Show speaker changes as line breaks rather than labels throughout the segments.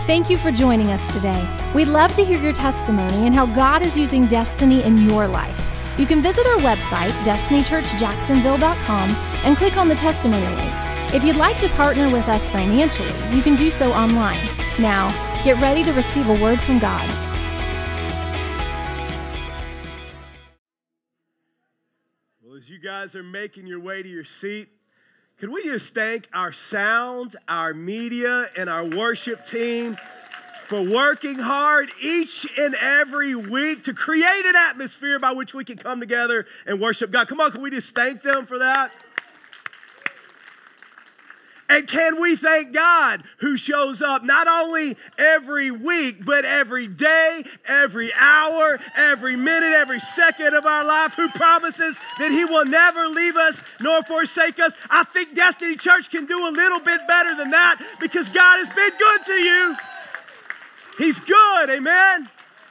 Thank you for joining us today. We'd love to hear your testimony and how God is using Destiny in your life. You can visit our website, destinychurchjacksonville.com, and click on the testimony link. If you'd like to partner with us financially, you can do so online. Now, get ready to receive a word from God.
Well, as you guys are making your way to your seat, could we just thank our sound, our media, and our worship team for working hard each and every week to create an atmosphere by which we can come together and worship God. Come on, can we just thank them for that? And can we thank God who shows up not only every week, but every day, every hour, every minute, every second of our life, who promises that he will never leave us nor forsake us. I think Destiny Church can do a little bit better than that because God has been good to you. He's good, amen?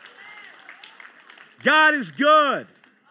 God is good.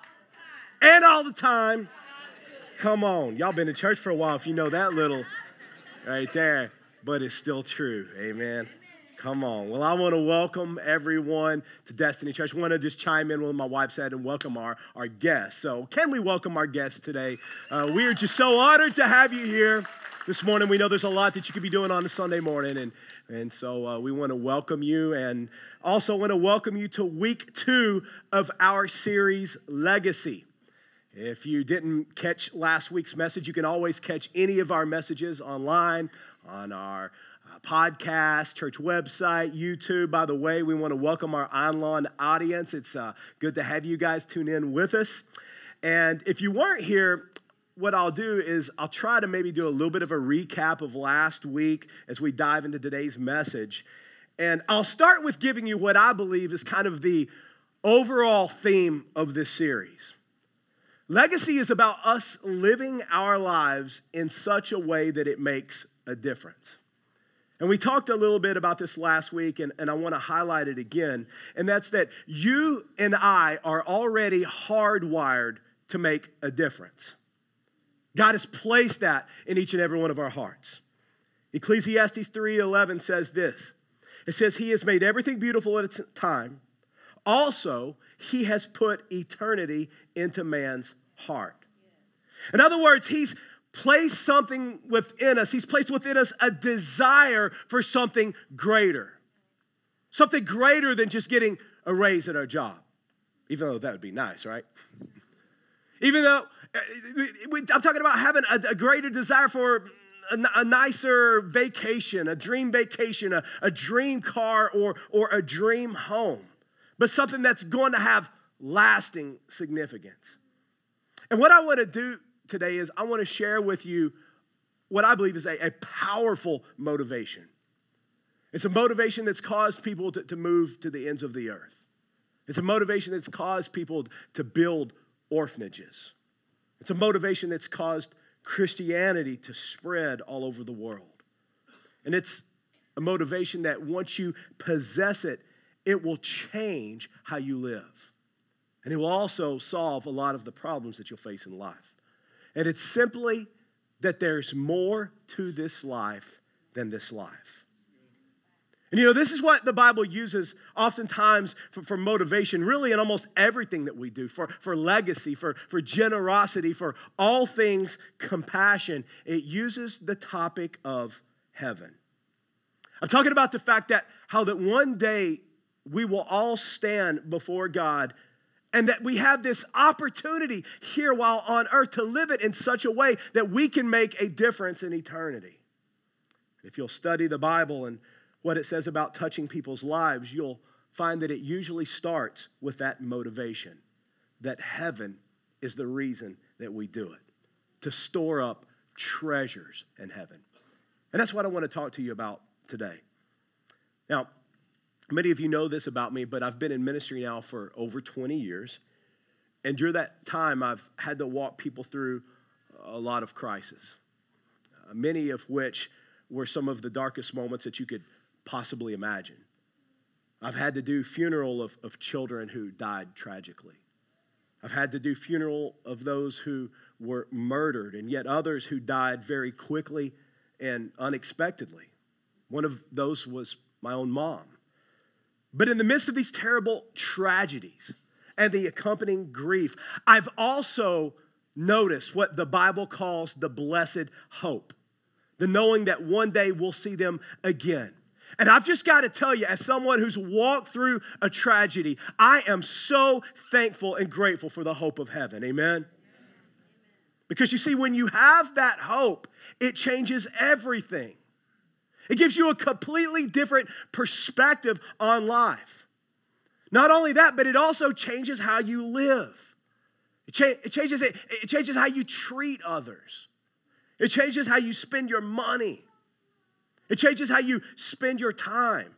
And all the time. Come on, y'all been in church for a while if you know that little right there, but it's still true, amen. Come on. Well, I want to welcome everyone to Destiny Church. I want to just chime in with what my wife said and welcome our guests. So can we welcome our guests today? We are just so honored to have you here this morning. We know there's a lot that you could be doing on a Sunday morning, and so we want to welcome you, and also want to welcome you to week 2 of our series, Legacy. If you didn't catch last week's message, you can always catch any of our messages online, on our podcast, church website, YouTube. By the way, we want to welcome our online audience. It's good to have you guys tune in with us. And if you weren't here, what I'll do is I'll try to maybe do a little bit of a recap of last week as we dive into today's message. And I'll start with giving you what I believe is kind of the overall theme of this series. Legacy is about us living our lives in such a way that it makes a difference. And we talked a little bit about this last week, and I want to highlight it again, and that's that you and I are already hardwired to make a difference. God has placed that in each and every one of our hearts. Ecclesiastes 3:11 says this. It says, "He has made everything beautiful at its time. Also, he has put eternity into man's heart." In other words, he's placed something within us. He's placed within us a desire for something greater. Something greater than just getting a raise at our job. Even though that would be nice, right? Even though, I'm talking about having a greater desire for a nicer vacation, a dream vacation, a dream car, or a dream home. But something that's going to have lasting significance. And what I want to do today is I want to share with you what I believe is a powerful motivation. It's a motivation that's caused people to move to the ends of the earth. It's a motivation that's caused people to build orphanages. It's a motivation that's caused Christianity to spread all over the world. And it's a motivation that once you possess it, it will change how you live. And it will also solve a lot of the problems that you'll face in life. And it's simply that there's more to this life than this life. And you know, this is what the Bible uses oftentimes for motivation, really in almost everything that we do, for legacy, for generosity, for all things compassion. It uses the topic of heaven. I'm talking about the fact that how that one day we will all stand before God, and that we have this opportunity here while on earth to live it in such a way that we can make a difference in eternity. If you'll study the Bible and what it says about touching people's lives, you'll find that it usually starts with that motivation, that heaven is the reason that we do it, to store up treasures in heaven. And that's what I want to talk to you about today. Now, many of you know this about me, but I've been in ministry now for over 20 years. And during that time, I've had to walk people through a lot of crises, many of which were some of the darkest moments that you could possibly imagine. I've had to do funeral of children who died tragically. I've had to do funeral of those who were murdered, and yet others who died very quickly and unexpectedly. One of those was my own mom. But in the midst of these terrible tragedies and the accompanying grief, I've also noticed what the Bible calls the blessed hope, the knowing that one day we'll see them again. And I've just got to tell you, as someone who's walked through a tragedy, I am so thankful and grateful for the hope of heaven. Amen? Because you see, when you have that hope, it changes everything. It gives you a completely different perspective on life. Not only that, but it also changes how you live. It changes how you treat others. It changes how you spend your money. It changes how you spend your time.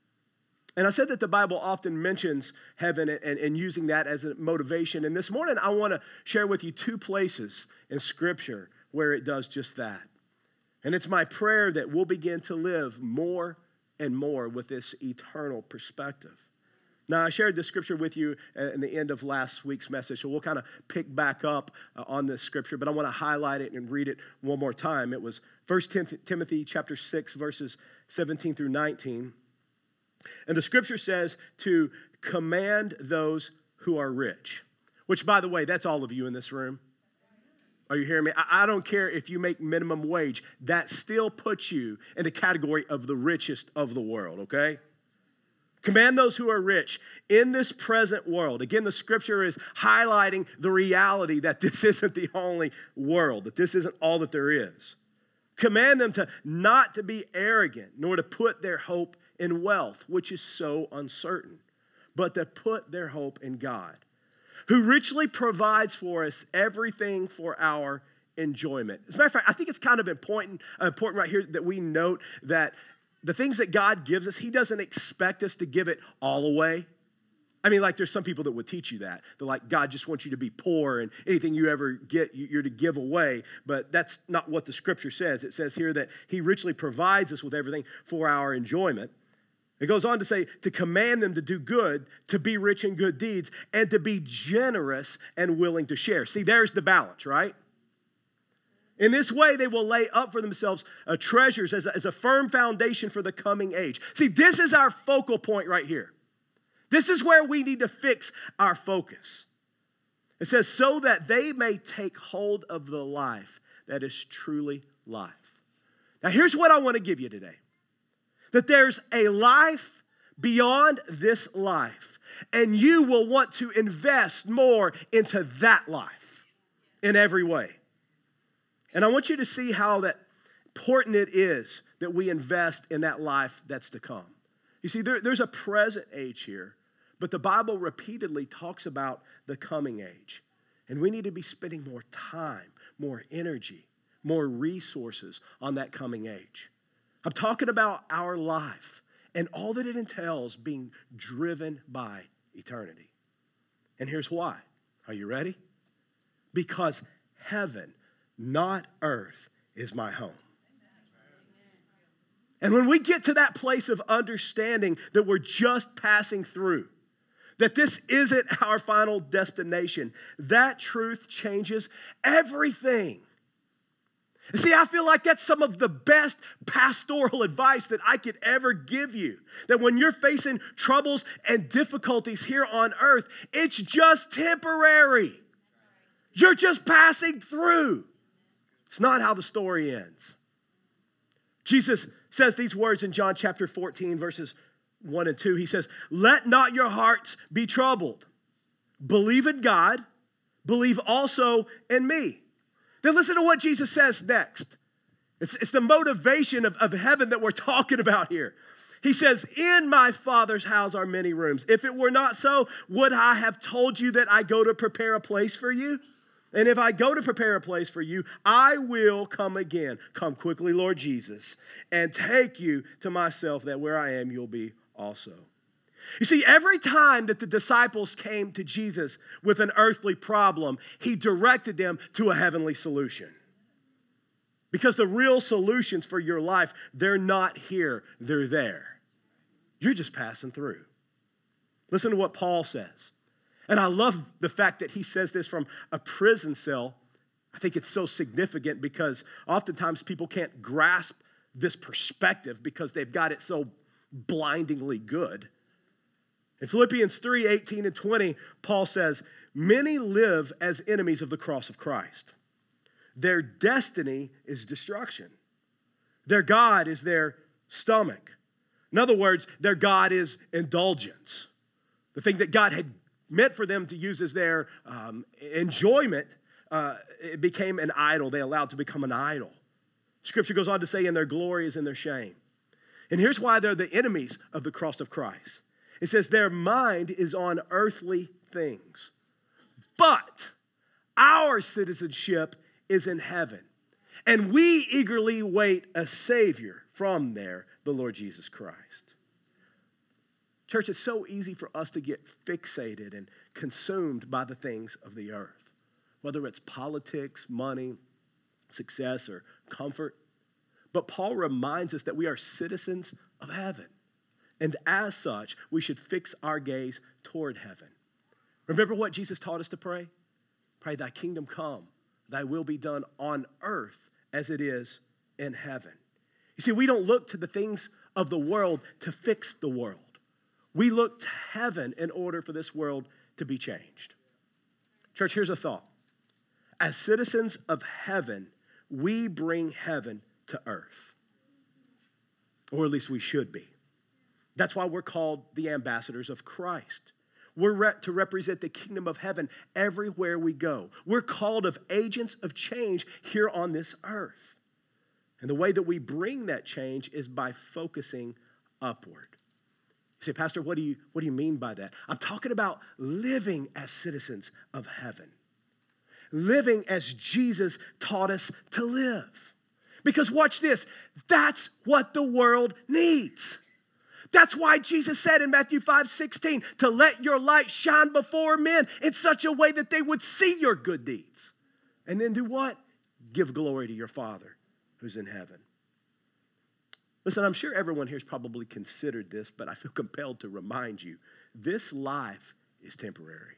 And I said that the Bible often mentions heaven and using that as a motivation. And this morning, I want to share with you two places in Scripture where it does just that. And it's my prayer that we'll begin to live more and more with this eternal perspective. Now, I shared this scripture with you in the end of last week's message, so we'll kind of pick back up on this scripture, but I want to highlight it and read it one more time. It was 1 Timothy chapter 6, verses 17 through 19. And the scripture says to command those who are rich, which, by the way, that's all of you in this room. Are you hearing me? I don't care if you make minimum wage. That still puts you in the category of the richest of the world, okay? Command those who are rich in this present world. Again, the scripture is highlighting the reality that this isn't the only world, that this isn't all that there is. Command them to not to be arrogant, nor to put their hope in wealth, which is so uncertain, but to put their hope in God, who richly provides for us everything for our enjoyment. As a matter of fact, I think it's kind of important right here that we note that the things that God gives us, he doesn't expect us to give it all away. I mean, like there's some people that would teach you that. They're like, God just wants you to be poor and anything you ever get, you're to give away. But that's not what the scripture says. It says here that he richly provides us with everything for our enjoyment. It goes on to say, to command them to do good, to be rich in good deeds, and to be generous and willing to share. See, there's the balance, right? In this way, they will lay up for themselves treasures as a firm foundation for the coming age. See, this is our focal point right here. This is where we need to fix our focus. It says, so that they may take hold of the life that is truly life. Now, here's what I want to give you today. That there's a life beyond this life, and you will want to invest more into that life in every way. And I want you to see how that important it is that we invest in that life that's to come. You see, there's a present age here, but the Bible repeatedly talks about the coming age. And we need to be spending more time, more energy, more resources on that coming age. I'm talking about our life and all that it entails being driven by eternity. And here's why. Are you ready? Because heaven, not earth, is my home. And when we get to that place of understanding that we're just passing through, that this isn't our final destination, that truth changes everything. See, I feel like that's some of the best pastoral advice that I could ever give you. That when you're facing troubles and difficulties here on earth, it's just temporary. You're just passing through. It's not how the story ends. Jesus says these words in John chapter 14, verses 1 and 2. He says, let not your hearts be troubled. Believe in God. Believe also in me. Then listen to what Jesus says next. It's the motivation of heaven that we're talking about here. He says, in my Father's house are many rooms. If it were not so, would I have told you that I go to prepare a place for you? And if I go to prepare a place for you, I will come again. Come quickly, Lord Jesus, and take you to myself, that where I am, you'll be also. You see, every time that the disciples came to Jesus with an earthly problem, he directed them to a heavenly solution. Because the real solutions for your life, they're not here, they're there. You're just passing through. Listen to what Paul says. And I love the fact that he says this from a prison cell. I think it's so significant because oftentimes people can't grasp this perspective because they've got it so blindingly good. In Philippians 3, 18 and 20, Paul says, many live as enemies of the cross of Christ. Their destiny is destruction. Their God is their stomach. In other words, their God is indulgence. The thing that God had meant for them to use as their enjoyment, it became an idol. They allowed to become an idol. Scripture goes on to say, and their glory is in their shame. And here's why they're the enemies of the cross of Christ. It says their mind is on earthly things. But our citizenship is in heaven. And we eagerly wait a Savior from there, the Lord Jesus Christ. Church, it's so easy for us to get fixated and consumed by the things of the earth, whether it's politics, money, success, or comfort. But Paul reminds us that we are citizens of heaven. And as such, we should fix our gaze toward heaven. Remember what Jesus taught us to pray? Pray, thy kingdom come, thy will be done on earth as it is in heaven. You see, we don't look to the things of the world to fix the world. We look to heaven in order for this world to be changed. Church, here's a thought. As citizens of heaven, we bring heaven to earth. Or at least we should be. That's why we're called the ambassadors of Christ. We're to represent the kingdom of heaven everywhere we go. We're called of agents of change here on this earth. And the way that we bring that change is by focusing upward. You say, Pastor, what do you mean by that? I'm talking about living as citizens of heaven. Living as Jesus taught us to live. Because watch this, that's what the world needs. That's why Jesus said in Matthew 5:16 to let your light shine before men in such a way that they would see your good deeds. And then do what? Give glory to your Father who's in heaven. Listen, I'm sure everyone here has probably considered this, but I feel compelled to remind you, this life is temporary.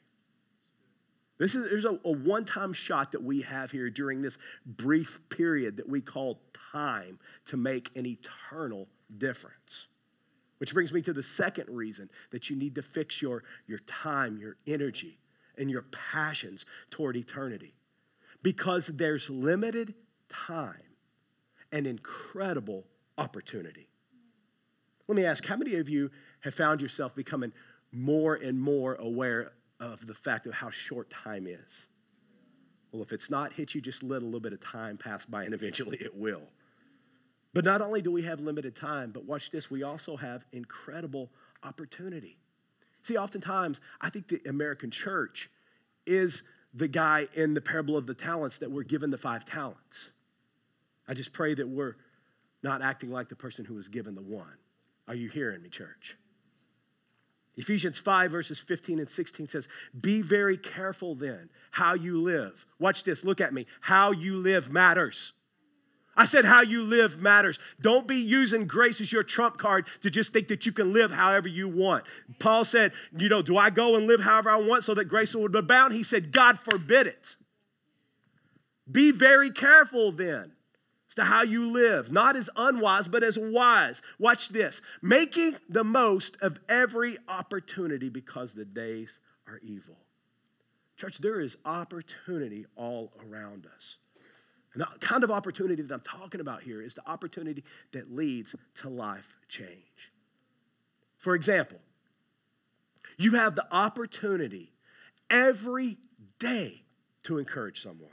There's a one-time shot that we have here during this brief period that we call time to make an eternal difference. Which brings me to the second reason that you need to fix your time, your energy, and your passions toward eternity. Because there's limited time and incredible opportunity. Let me ask, how many of you have found yourself becoming more and more aware of the fact of how short time is? Well, if it's not hit you, just let a little bit of time pass by and eventually it will. But not only do we have limited time, but watch this, we also have incredible opportunity. See, oftentimes, I think the American church is the guy in the parable of the talents that we're given the 5 talents. I just pray that we're not acting like the person who was given the 1. Are you hearing me, church? Ephesians 5 verses 15 and 16 says, be very careful then how you live. Watch this, look at me. How you live matters. I said how you live matters. Don't be using grace as your trump card to just think that you can live however you want. Paul said, do I go and live however I want so that grace would abound? He said, God forbid it. Be very careful then as to how you live, not as unwise, but as wise. Watch this. Making the most of every opportunity because the days are evil. Church, there is opportunity all around us. And the kind of opportunity that I'm talking about here is the opportunity that leads to life change. For example, you have the opportunity every day to encourage someone.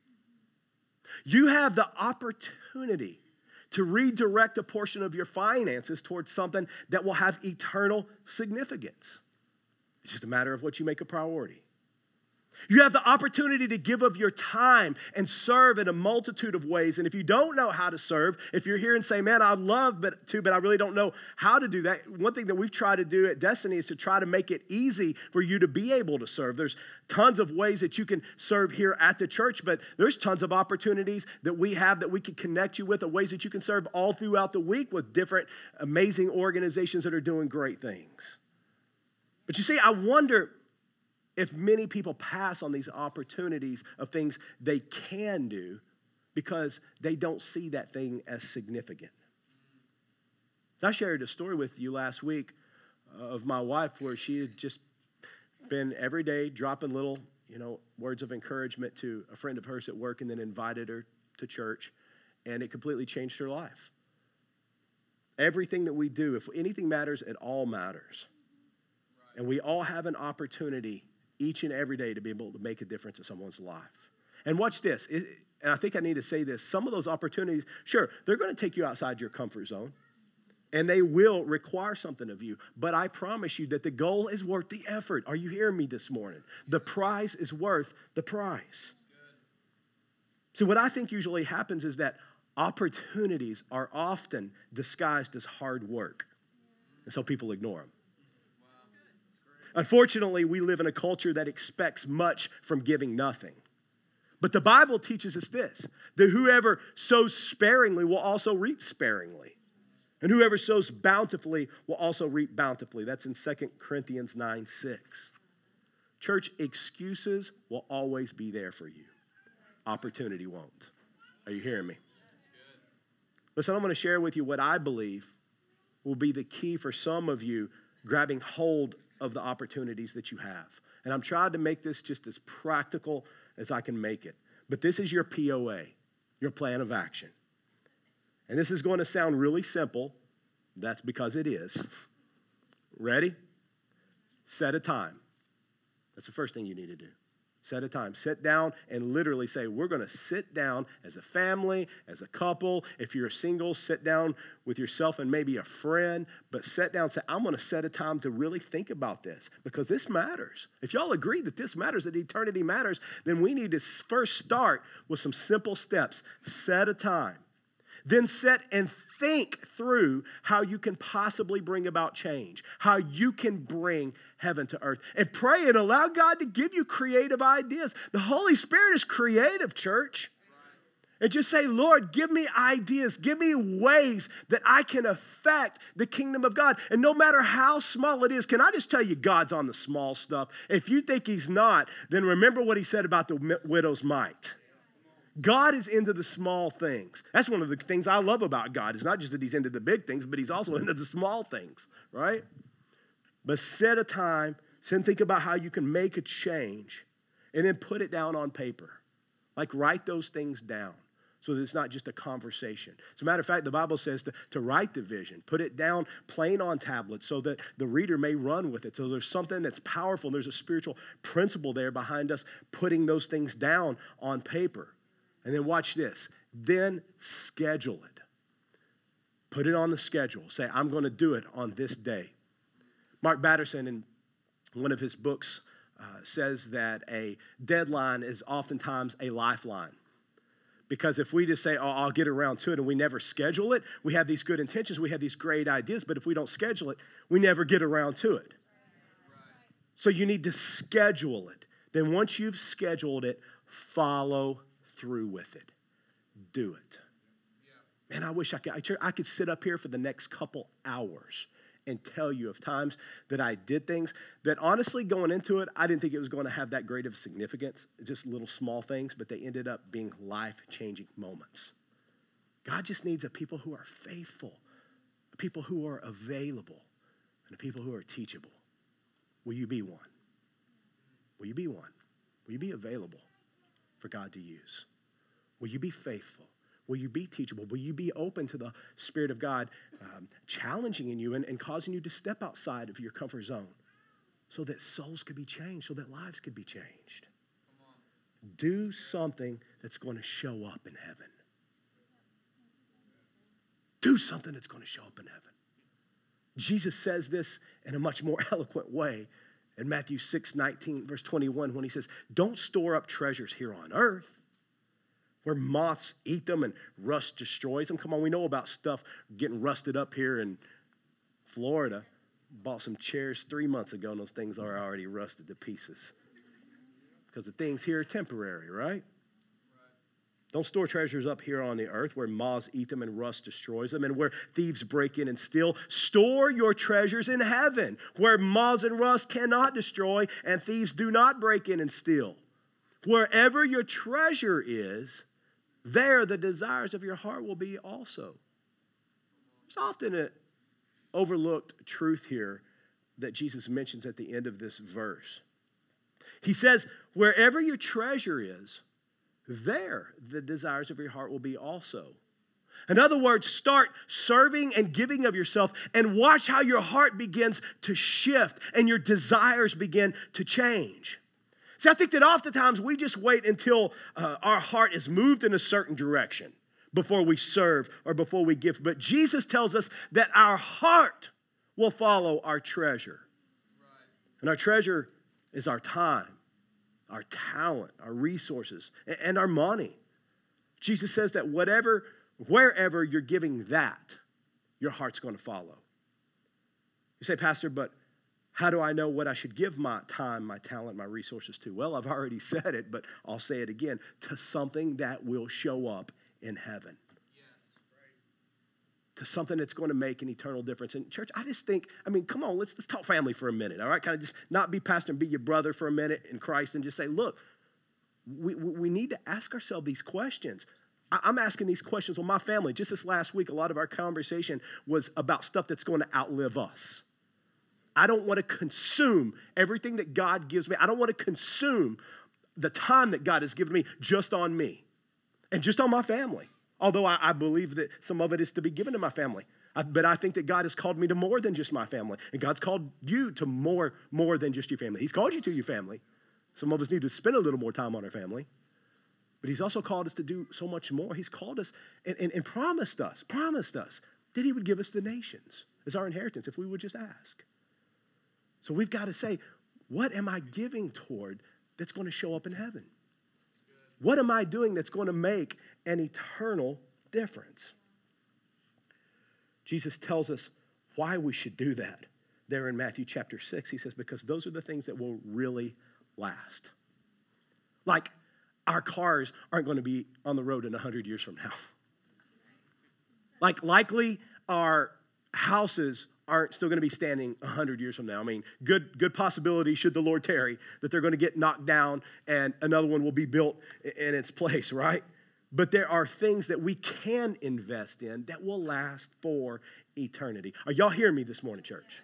You have the opportunity to redirect a portion of your finances towards something that will have eternal significance. It's just a matter of what you make a priority. You have the opportunity to give of your time and serve in a multitude of ways. And if you don't know how to serve, if you're here and say, man, I'd love to, but I really don't know how to do that. One thing that we've tried to do at Destiny is to try to make it easy for you to be able to serve. There's tons of ways that you can serve here at the church, but there's tons of opportunities that we have that we can connect you with, the ways that you can serve all throughout the week with different amazing organizations that are doing great things. But you see, I wonder if many people pass on these opportunities of things they can do because they don't see that thing as significant. So I shared a story with you last week of my wife where she had just been every day dropping little, words of encouragement to a friend of hers at work and then invited her to church, and it completely changed her life. Everything that we do, if anything matters, it all matters. And we all have an opportunity each and every day to be able to make a difference in someone's life. And watch this, and I think I need to say this, some of those opportunities, sure, they're going to take you outside your comfort zone. And they will require something of you. But I promise you that the goal is worth the effort. Are you hearing me this morning? The prize is worth the prize. So what I think usually happens is that opportunities are often disguised as hard work. And so people ignore them. Unfortunately, we live in a culture that expects much from giving nothing. But the Bible teaches us this, that whoever sows sparingly will also reap sparingly. And whoever sows bountifully will also reap bountifully. That's in 2 Corinthians 9:6. Church, excuses will always be there for you. Opportunity won't. Are you hearing me? Listen, I'm going to share with you what I believe will be the key for some of you grabbing hold of the opportunities that you have. And I'm trying to make this just as practical as I can make it. But this is your POA, your plan of action. And this is going to sound really simple. That's because it is. Ready? Set a time. That's the first thing you need to do. Set a time. Sit down and literally say, we're going to sit down as a family, as a couple. If you're single, sit down with yourself and maybe a friend. But sit down and say, I'm going to set a time to really think about this because this matters. If y'all agree that this matters, that eternity matters, then we need to first start with some simple steps. Set a time. Then set and think through how you can possibly bring about change, how you can bring heaven to earth. And pray and allow God to give you creative ideas. The Holy Spirit is creative, church. And just say, Lord, give me ideas. Give me ways that I can affect the kingdom of God. And no matter how small it is, can I just tell you, God's on the small stuff. If you think he's not, then remember what he said about the widow's mite. God is into the small things. That's one of the things I love about God. It's not just that he's into the big things, but he's also into the small things, right? But set a time, sit and think about how you can make a change, and then put it down on paper. Like write those things down so that it's not just a conversation. As a matter of fact, the Bible says to write the vision, put it down plain on tablets so that the reader may run with it. So there's something that's powerful. There's a spiritual principle there behind us putting those things down on paper. And then watch this. Then schedule it. Put it on the schedule. Say, I'm going to do it on this day. Mark Batterson, in one of his books, says that a deadline is oftentimes a lifeline. Because if we just say, oh, I'll get around to it, and we never schedule it, we have these good intentions, we have these great ideas, but if we don't schedule it, we never get around to it. So you need to schedule it. Then once you've scheduled it, follow through with it. Do it. Man, I wish I could sit up here for the next couple hours and tell you of times that I did things that honestly going into it, I didn't think it was going to have that great of significance, just little small things, but they ended up being life-changing moments. God just needs a people who are faithful, a people who are available, and a people who are teachable. Will you be one? Will you be one? Will you be available for God to use? Will you be faithful? Will you be teachable? Will you be open to the Spirit of God challenging in you and causing you to step outside of your comfort zone so that souls could be changed, so that lives could be changed? Do something that's going to show up in heaven. Do something that's going to show up in heaven. Jesus says this in a much more eloquent way in Matthew 6:19, verse 21, when he says, don't store up treasures here on earth where moths eat them and rust destroys them. Come on, we know about stuff getting rusted up here in Florida. Bought some chairs 3 months ago, and those things are already rusted to pieces. Because the things here are temporary, right? Don't store treasures up here on the earth where moths eat them and rust destroys them and where thieves break in and steal. Store your treasures in heaven where moths and rust cannot destroy and thieves do not break in and steal. Wherever your treasure is, there the desires of your heart will be also. There's often overlooked truth here that Jesus mentions at the end of this verse. He says, wherever your treasure is, there the desires of your heart will be also. In other words, start serving and giving of yourself and watch how your heart begins to shift and your desires begin to change. See, I think that oftentimes we just wait until our heart is moved in a certain direction before we serve or before we give. But Jesus tells us that our heart will follow our treasure. And our treasure is our time, our talent, our resources, and our money. Jesus says that wherever you're giving that, your heart's going to follow. You say, Pastor, but how do I know what I should give my time, my talent, my resources to? Well, I've already said it, but I'll say it again. To something that will show up in heaven. To something that's going to make an eternal difference. And church, I just think, come on, let's talk family for a minute, all right? Kind of just not be pastor and be your brother for a minute in Christ and just say, look, we need to ask ourselves these questions. I'm asking these questions with my family. Just this last week, a lot of our conversation was about stuff that's going to outlive us. I don't want to consume everything that God gives me. I don't want to consume the time that God has given me just on me and just on my family. Although I believe that some of it is to be given to my family. But I think that God has called me to more than just my family. And God's called you to more than just your family. He's called you to your family. Some of us need to spend a little more time on our family. But he's also called us to do so much more. He's called us and promised us that he would give us the nations as our inheritance if we would just ask. So we've got to say, what am I giving toward that's going to show up in heaven? What am I doing that's going to make an eternal difference? Jesus tells us why we should do that. There in Matthew chapter 6, he says, because those are the things that will really last. Like, our cars aren't going to be on the road in 100 years from now. Like, likely our houses aren't still going to be standing 100 years from now. Good possibility, should the Lord tarry, that they're going to get knocked down and another one will be built in its place, right? But there are things that we can invest in that will last for eternity. Are y'all hearing me this morning, church?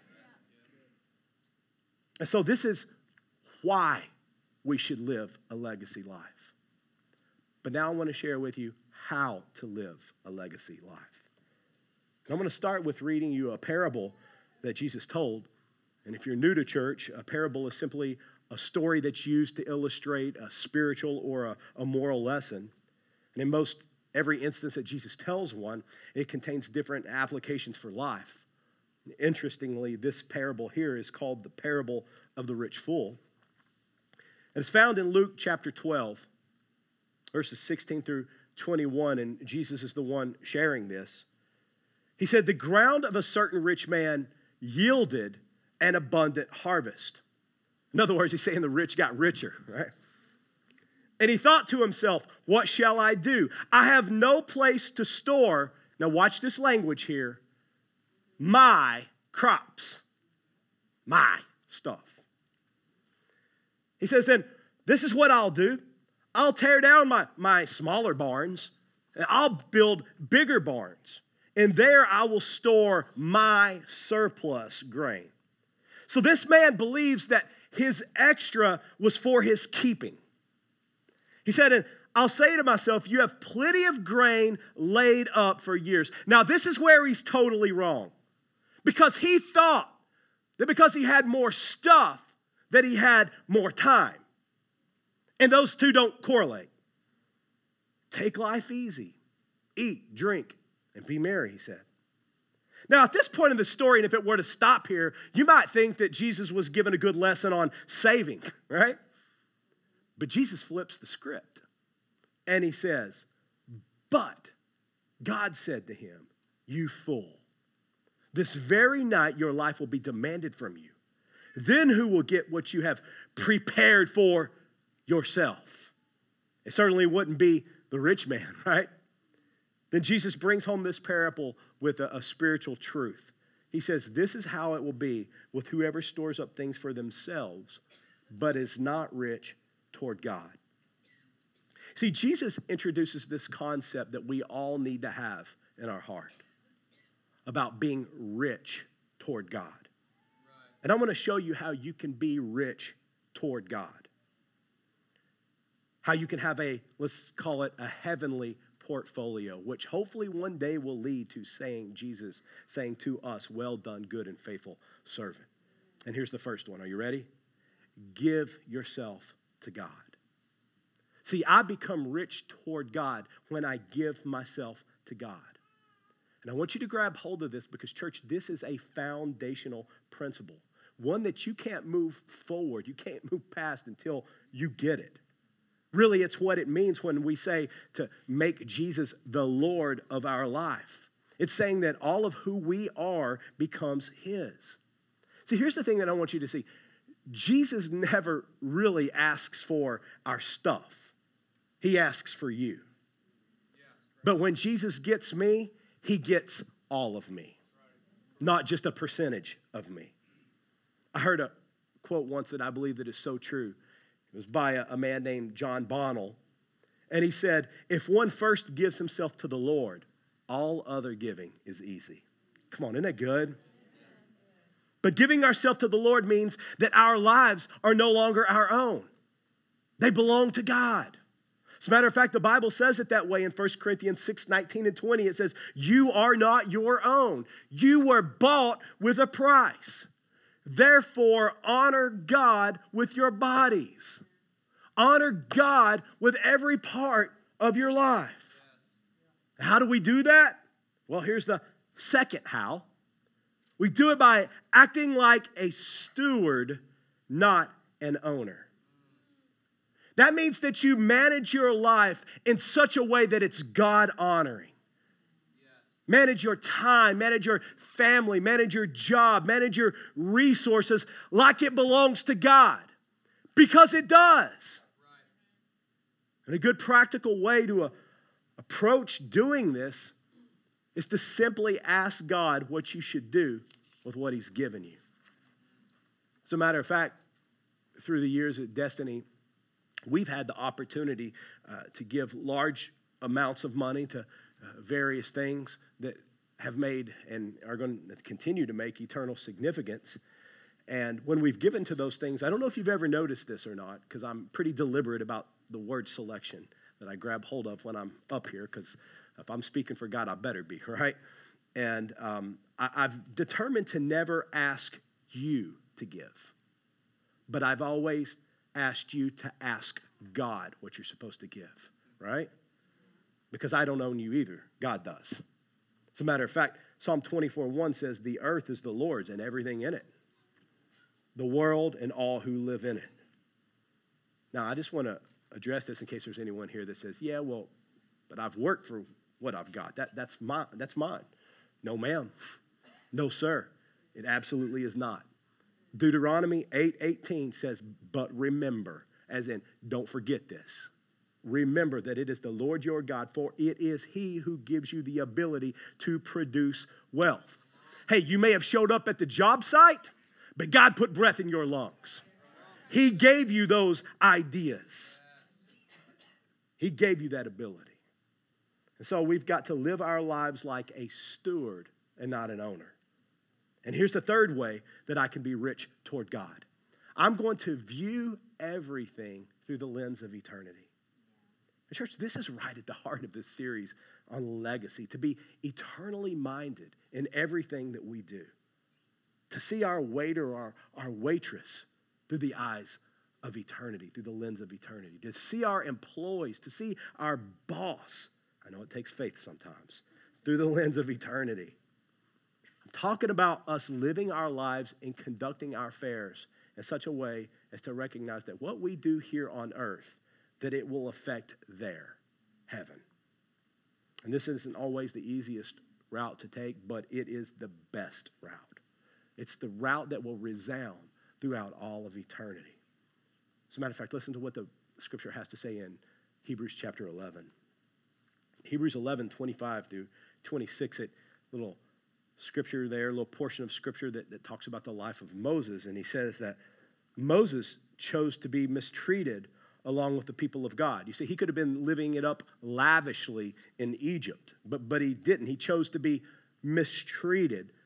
And so this is why we should live a legacy life. But now I want to share with you how to live a legacy life. And I'm going to start with reading you a parable that Jesus told. And if you're new to church, a parable is simply a story that's used to illustrate a spiritual or a moral lesson. And in most every instance that Jesus tells one, it contains different applications for life. Interestingly, this parable here is called the parable of the rich fool. And it's found in Luke chapter 12, verses 16 through 21, and Jesus is the one sharing this. He said, the ground of a certain rich man yielded an abundant harvest. In other words, he's saying the rich got richer, right? And he thought to himself, what shall I do? I have no place to store, now watch this language here, my crops, my stuff. He says, then this is what I'll do. I'll tear down my smaller barns, and I'll build bigger barns. And there I will store my surplus grain. So this man believes that his extra was for his keeping. He said, and I'll say to myself, you have plenty of grain laid up for years. Now this is where he's totally wrong. Because he thought that because he had more stuff, that he had more time. And those two don't correlate. Take life easy. Eat, drink, and be merry, he said. Now, at this point in the story, and if it were to stop here, you might think that Jesus was given a good lesson on saving, right? But Jesus flips the script, and he says, but God said to him, you fool, this very night your life will be demanded from you. Then who will get what you have prepared for yourself? It certainly wouldn't be the rich man, right? Then Jesus brings home this parable with a spiritual truth. He says, this is how it will be with whoever stores up things for themselves, but is not rich toward God. See, Jesus introduces this concept that we all need to have in our heart about being rich toward God. And I'm going to show you how you can be rich toward God. How you can have let's call it a heavenly portfolio, which hopefully one day will lead to Jesus saying to us, well done, good and faithful servant. And here's the first one. Are you ready? Give yourself to God. See, I become rich toward God when I give myself to God. And I want you to grab hold of this because, church, this is a foundational principle, one that you can't move forward, you can't move past until you get it. Really, it's what it means when we say to make Jesus the Lord of our life. It's saying that all of who we are becomes his. See, here's the thing that I want you to see. Jesus never really asks for our stuff. He asks for you. But when Jesus gets me, he gets all of me, not just a percentage of me. I heard a quote once that I believe that is so true. It was by a man named John Bonnell. And he said, if one first gives himself to the Lord, all other giving is easy. Come on, isn't that good? But giving ourselves to the Lord means that our lives are no longer our own. They belong to God. As a matter of fact, the Bible says it that way in 1 Corinthians 6:19 and 20. It says, you are not your own. You were bought with a price. Therefore, honor God with your bodies. Honor God with every part of your life. How do we do that? Well, here's the second how. We do it by acting like a steward, not an owner. That means that you manage your life in such a way that it's God-honoring. Manage your time, manage your family, manage your job, manage your resources like it belongs to God. Because it does. And a good practical way to approach doing this is to simply ask God what you should do with what he's given you. As a matter of fact, through the years at Destiny, we've had the opportunity to give large amounts of money to various things that have made and are going to continue to make eternal significance. And when we've given to those things, I don't know if you've ever noticed this or not, because I'm pretty deliberate about the word selection that I grab hold of when I'm up here, because if I'm speaking for God, I better be, right? And I've determined to never ask you to give, but I've always asked you to ask God what you're supposed to give, right? Because I don't own you either. God does. As a matter of fact, Psalm 24:1 says, the earth is the Lord's and everything in it, the world and all who live in it. Now, I just want to address this in case there's anyone here that says, yeah, well, but I've worked for what I've got. That's mine. No, ma'am. No, sir. It absolutely is not. Deuteronomy 8:18 says, but remember, as in, don't forget this. Remember that it is the Lord your God, for it is he who gives you the ability to produce wealth. Hey, you may have showed up at the job site, but God put breath in your lungs. He gave you those ideas. He gave you that ability. And so we've got to live our lives like a steward and not an owner. And here's the third way that I can be rich toward God. I'm going to view everything through the lens of eternity. Church, this is right at the heart of this series on legacy, to be eternally minded in everything that we do. To see our waiter or our waitress through the eyes of eternity, through the lens of eternity. To see our employees, to see our boss, I know it takes faith sometimes, through the lens of eternity. I'm talking about us living our lives and conducting our affairs in such a way as to recognize that what we do here on earth, that it will affect their heaven. And this isn't always the easiest route to take, but it is the best route. It's the route that will resound throughout all of eternity. As a matter of fact, listen to what the scripture has to say in Hebrews chapter 11. Hebrews 11, 25 through 26, a little scripture there, a little portion of scripture that talks about the life of Moses. And he says that Moses chose to be mistreated along with the people of God. You see, he could have been living it up lavishly in Egypt, but he didn't. He chose to be mistreated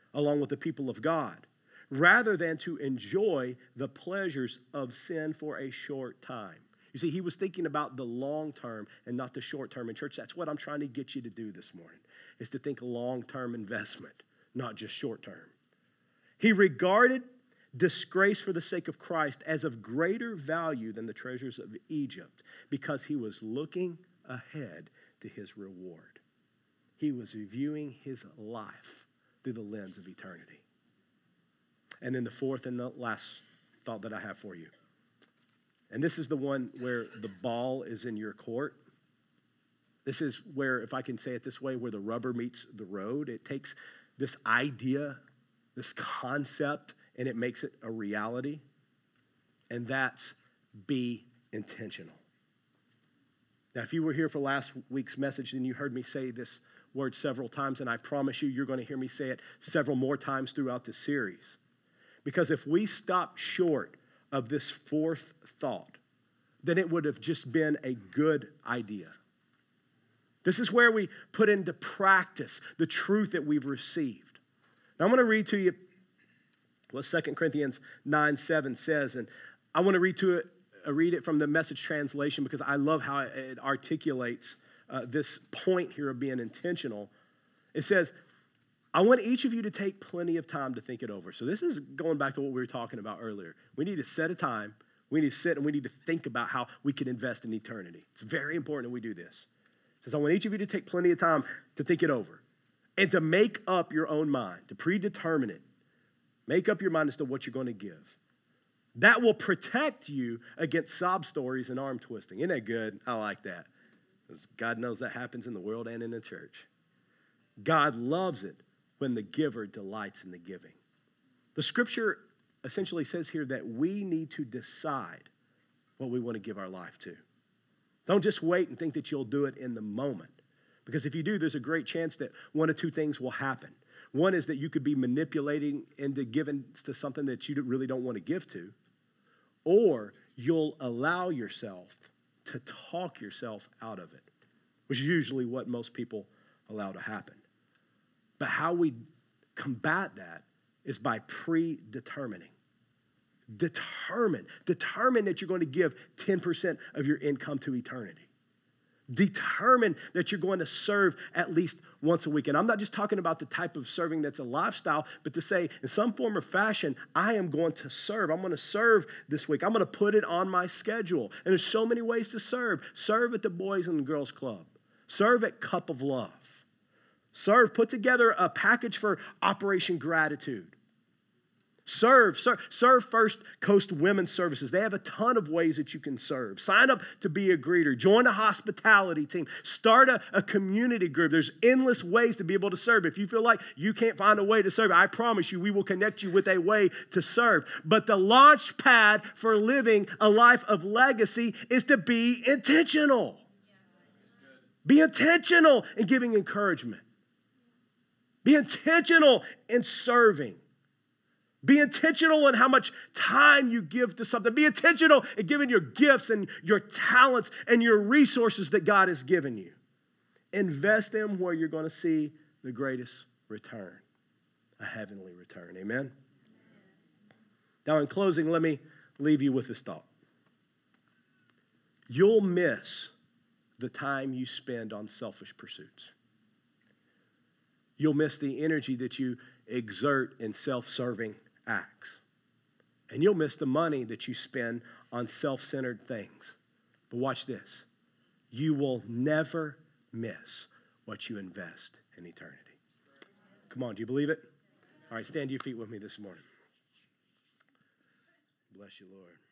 along with the people of God, rather than to enjoy the pleasures of sin for a short time. You see, he was thinking about the long term and not the short term. In church, that's what I'm trying to get you to do this morning, is to think long-term investment, not just short term. He regarded disgrace for the sake of Christ as of greater value than the treasures of Egypt because he was looking ahead to his reward. He was viewing his life through the lens of eternity. And then the fourth and the last thought that I have for you. And this is the one where the ball is in your court. This is where, if I can say it this way, where the rubber meets the road. It takes this idea, this concept, and it makes it a reality. And that's be intentional. Now, if you were here for last week's message, then you heard me say this word several times, and I promise you, you're going to hear me say it several more times throughout this series. Because if we stop short of this fourth thought, then it would have just been a good idea. This is where we put into practice the truth that we've received. Now, I'm going to read to you what 2 Corinthians 9:7 says, and I want to read it from the Message translation because I love how it articulates this point here of being intentional. It says, I want each of you to take plenty of time to think it over. So this is going back to what we were talking about earlier. We need to set a time. We need to sit and we need to think about how we can invest in eternity. It's very important that we do this. It says, I want each of you to take plenty of time to think it over and to make up your own mind, to predetermine it. Make up your mind as to what you're going to give. That will protect you against sob stories and arm twisting. Isn't that good? I like that. Because God knows that happens in the world and in the church. God loves it when the giver delights in the giving. The scripture essentially says here that we need to decide what we want to give our life to. Don't just wait and think that you'll do it in the moment. Because if you do, there's a great chance that one of two things will happen. One is that you could be manipulating into giving to something that you really don't want to give to. Or you'll allow yourself to talk yourself out of it, which is usually what most people allow to happen. But how we combat that is by predetermining. Determine that you're going to give 10% of your income to eternity. Determine that you're going to serve at least once a week. And I'm not just talking about the type of serving that's a lifestyle, but to say in some form or fashion, I am going to serve. I'm going to serve this week. I'm going to put it on my schedule. And there's so many ways to serve. Serve at the Boys and Girls Club. Serve at Cup of Love. Serve, put together a package for Operation Gratitude. Serve First Coast Women's Services. They have a ton of ways that you can serve. Sign up to be a greeter. Join a hospitality team. Start a community group. There's endless ways to be able to serve. If you feel like you can't find a way to serve, I promise you we will connect you with a way to serve. But the launch pad for living a life of legacy is to be intentional. Be intentional in giving encouragement. Be intentional in serving. Be intentional in how much time you give to something. Be intentional in giving your gifts and your talents and your resources that God has given you. Invest them where you're going to see the greatest return, a heavenly return. Amen? Now, in closing, let me leave you with this thought. You'll miss the time you spend on selfish pursuits. You'll miss the energy that you exert in self-serving acts. And you'll miss the money that you spend on self-centered things. But watch this. You will never miss what you invest in eternity. Come on, do you believe it? All right, stand to your feet with me this morning. Bless you, Lord.